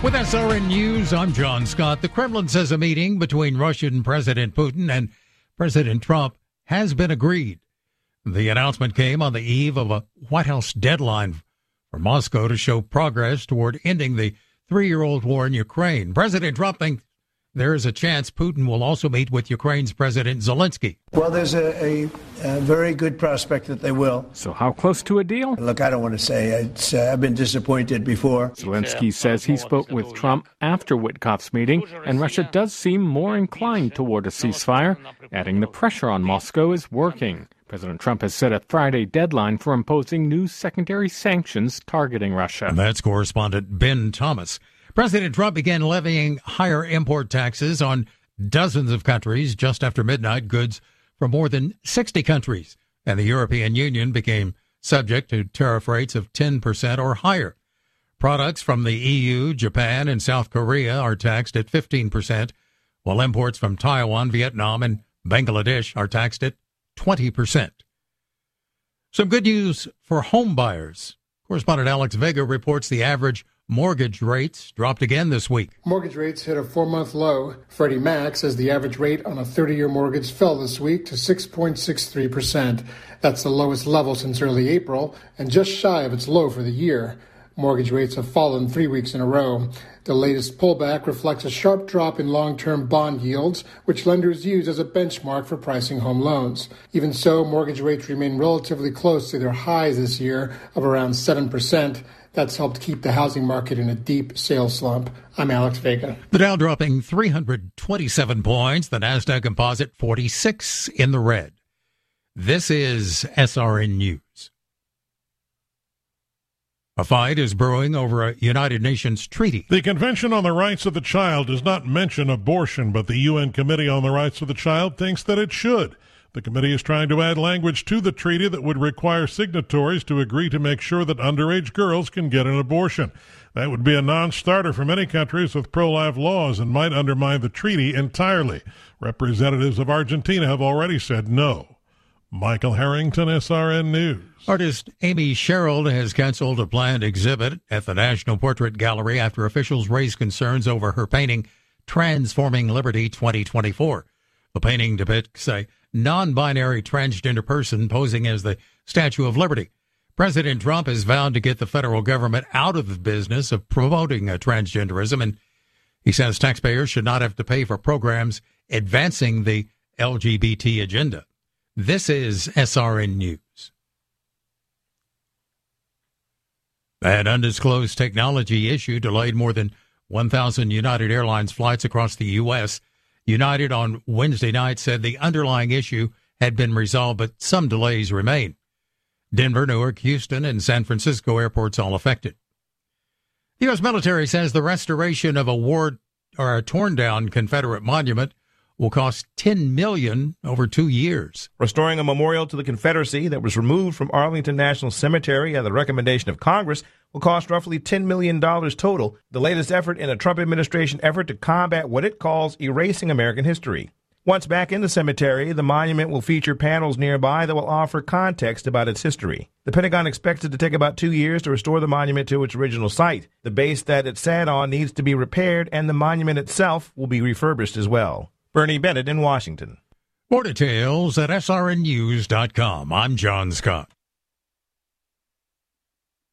With SRN News, I'm John Scott. The Kremlin says a meeting between Russian President Putin and President Trump has been agreed. The announcement came on the eve of a White House deadline for Moscow to show progress toward ending the 3-year-old war in Ukraine. President Trump thinks there is a chance Putin will also meet with Ukraine's President Zelensky. Well, there's a very good prospect that they will. So how close to a deal? Look, I don't want to say. I've been disappointed before. Zelensky says he spoke with Trump after Witkoff's meeting, and Russia does seem more inclined toward a ceasefire, adding the pressure on Moscow is working. President Trump has set a Friday deadline for imposing new secondary sanctions targeting Russia. And that's correspondent Ben Thomas. President Trump began levying higher import taxes on dozens of countries just after midnight. Goods from more than 60 countries and the European Union became subject to tariff rates of 10% or higher. Products from the EU, Japan, and South Korea are taxed at 15%, while imports from Taiwan, Vietnam, and Bangladesh are taxed at 20%. Some good news for home buyers. Correspondent Alex Vega reports the average mortgage rates dropped again this week. Mortgage rates hit a 4-month low. Freddie Mac says the average rate on a 30-year mortgage fell this week to 6.63%. That's the lowest level since early April and just shy of its low for the year. Mortgage rates have fallen 3 weeks in a row. The latest pullback reflects a sharp drop in long-term bond yields, which lenders use as a benchmark for pricing home loans. Even so, mortgage rates remain relatively close to their highs this year of around 7%. That's helped keep the housing market in a deep sales slump. I'm Alex Vega. The Dow dropping 327 points, the Nasdaq Composite 46 in the red. This is SRN News. A fight is brewing over a United Nations treaty. The Convention on the Rights of the Child does not mention abortion, but the UN Committee on the Rights of the Child thinks that it should. The committee is trying to add language to the treaty that would require signatories to agree to make sure that underage girls can get an abortion. That would be a non-starter for many countries with pro-life laws and might undermine the treaty entirely. Representatives of Argentina have already said no. Michael Harrington, SRN News. Artist Amy Sherrill has canceled a planned exhibit at the National Portrait Gallery after officials raised concerns over her painting, Transforming Liberty 2024. The painting depicts a non-binary transgender person posing as the Statue of Liberty. President Trump has vowed to get the federal government out of the business of promoting transgenderism, and he says taxpayers should not have to pay for programs advancing the LGBT agenda. This is SRN News. An undisclosed technology issue delayed more than 1,000 United Airlines flights across the U.S. United on Wednesday night said the underlying issue had been resolved, but some delays remain. Denver, Newark, Houston, and San Francisco airports all affected. The U.S. military says the restoration of a torn-down Confederate monument will cost $10 million over 2 years. Restoring a memorial to the Confederacy that was removed from Arlington National Cemetery at the recommendation of Congress will cost roughly $10 million total, the latest effort in a Trump administration effort to combat what it calls erasing American history. Once back in the cemetery, the monument will feature panels nearby that will offer context about its history. The Pentagon expects it to take about 2 years to restore the monument to its original site. The base that it sat on needs to be repaired, and the monument itself will be refurbished as well. Bernie Bennett in Washington. More details at srnnews.com. I'm John Scott.